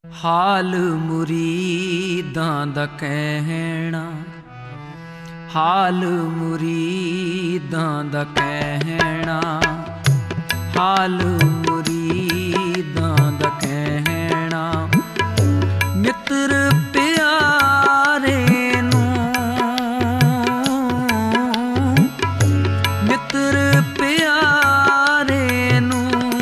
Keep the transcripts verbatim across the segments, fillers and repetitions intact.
हाल मुरीदां दा कहना, हाल मुरीदां दा कहना, हाल मुरीदां दा कहना। मित्र प्यारे नू, मित्र प्यारे नू,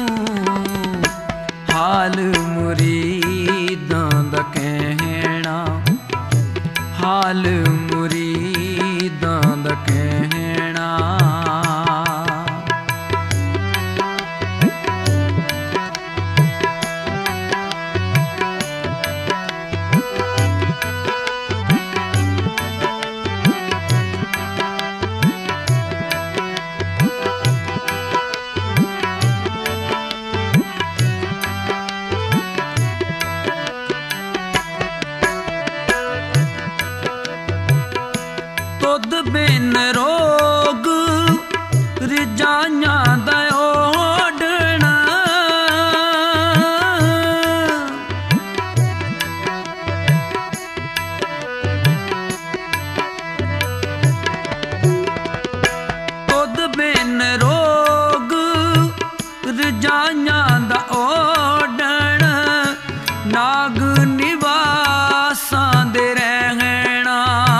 हाल मुरीदां दा कहना, हाल मुरीदां दा कहना। तुद बिन रोग रिजाइयां दा ओढ़ना, तुद बिन रोग रिजाइयां दा ओढ़ना। नाग निवासां दे रहना,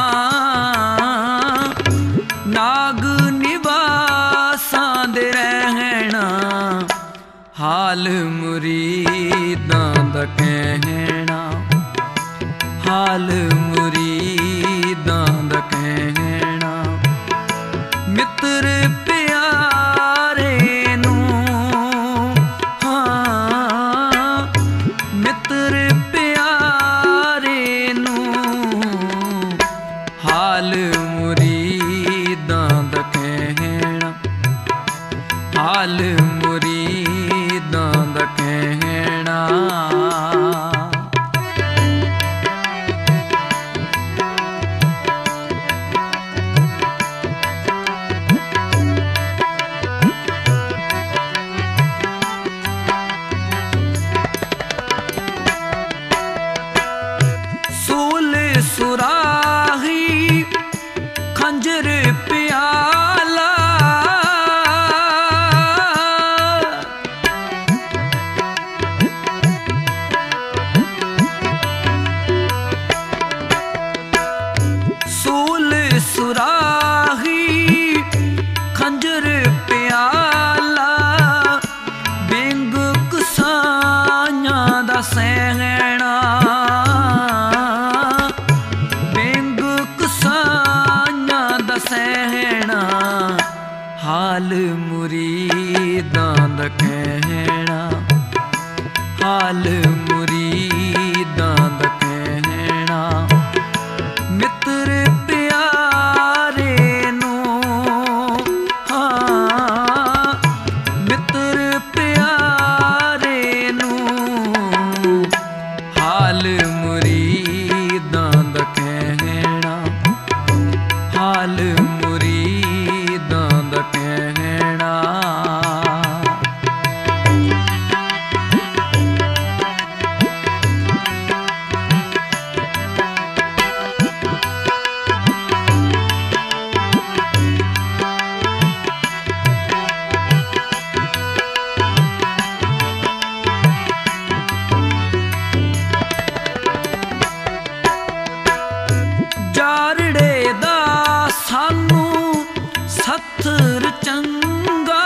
नाग निवासां दे रहना। हाल मुरीदां दा कहना, हाल मुरीदां दा कहना। मित्र प्यारे नू, हाँ मित्र प्यारे नू, हाल मुरीदां दा कहना, हाल मुरीदां दा कहना। सूल सुराही खंजर प्याला, सूल सुराही खंजर प्याला। बिंग कसाइयां दा सहना, बिंग कसाइयां दा सहना। हाल मुरीदां दा कहना, हाल मुरीदां दा कहना। मित्र प्यारे नू, हाँ मित्र प्यारे नू, हाल मुरीदां दा कहना, हाल मुरीदां दा कहना। जारड़े दा सानू सत्तर चंगा,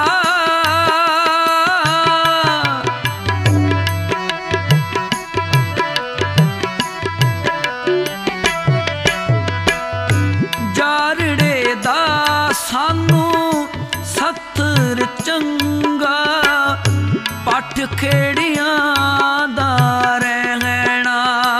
जारड़े दा सानू सत्तर चंगा। पट खेड़ियां दा रहना,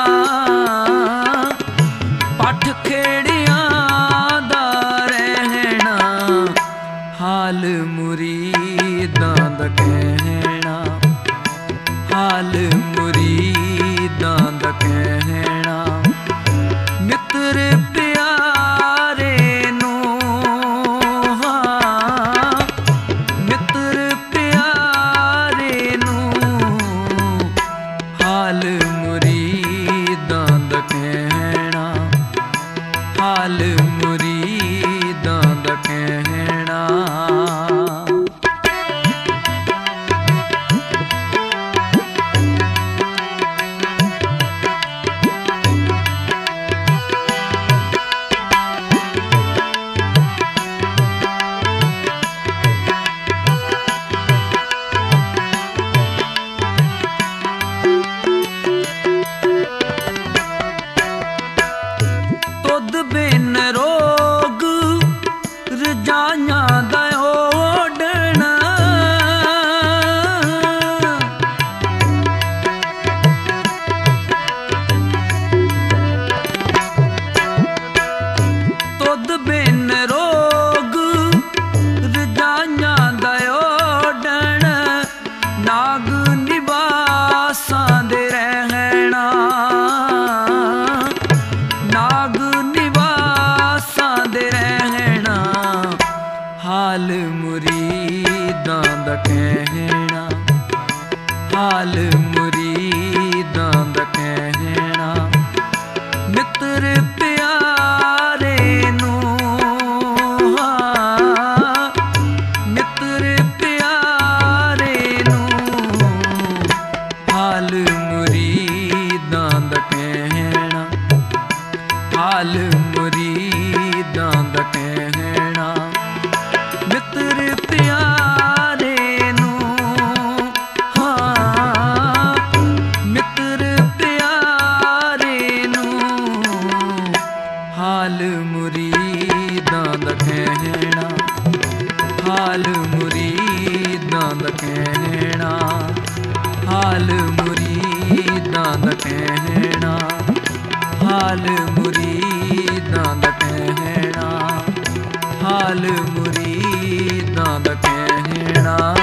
पट खेड़ियां दा रहना। हाल मुरीदां दा कहना, हाल मुरीदां दा कहना। मित्र प्यारे नू, हाँ मित्र प्यारे नू, ਮੁਰੀਦਾਂ ਦਾ ਕਹਿਣਾ, ਹਾਲ ਮੁਰੀਦਾਂ ਦਾ ਕਹਿਣਾ। ਤੁਧ ਬਿਨ ਰੋਗ ਰਜਾਈਆਂ ਦਾ ਓਢਣਾ, ਤੁਧ ਬਿਨ ਰੋਗ ਰਜਾਈਆਂ ਦਾ ਓਢਣਾ, ਨਾਗ ਨਿਵਾਸਾਂ ਦੇ ਰਹਿਣਾ, ਨਾਗ ਨਿਵਾਸਾਂ ਦੇ ਰਹਿਣਾ, ਹਾਲ ਮੁਰੀਦਾਂ ਦਾ ਕਹਿਣਾ, ਹਾਲ ਮੁਰੀਦਾਂ ਦਾ ਕਹਿਣਾ। ਮਿੱਤਰ ਪਿਆਰੇ ਨੂੰ, ਹਾਂ ਮਿੱਤਰ ਪਿਆਰੇ ਨੂੰ, ਹਾਲ ਮੁਰੀਦਾਂ ਦਾ ਕਹਿਣਾ, ਹਾਲ ਮੁਰੀਦਾਂ ਦਾ ਕਹਿਣਾ। ਮਿੱਤਰ ਪਿਆਰੇ ਨੂੰ, ਹਾਂ ਮਿੱਤਰ ਪਿਆਰੇ ਨੂੰ, ਹਾਲ ਮੁਰੀਦਾਂ ਦਾ ਕਹਿਣਾ, ਹਾਲ ਮੁਰੀਦਾਂ ਦਾ ਕਹਿਣਾ, ਹਾਲ ਮੁਰੀਦਾਂ ਦਾ ਕਹਿਣਾ, ਹਾਲ ਮੁਰੀਦਾਂ ਦਾ ਕਹਿਣਾ, ਹਾਲ ਮੁਰੀਦਾਂ ਦਾ ਕਹਿਣਾ।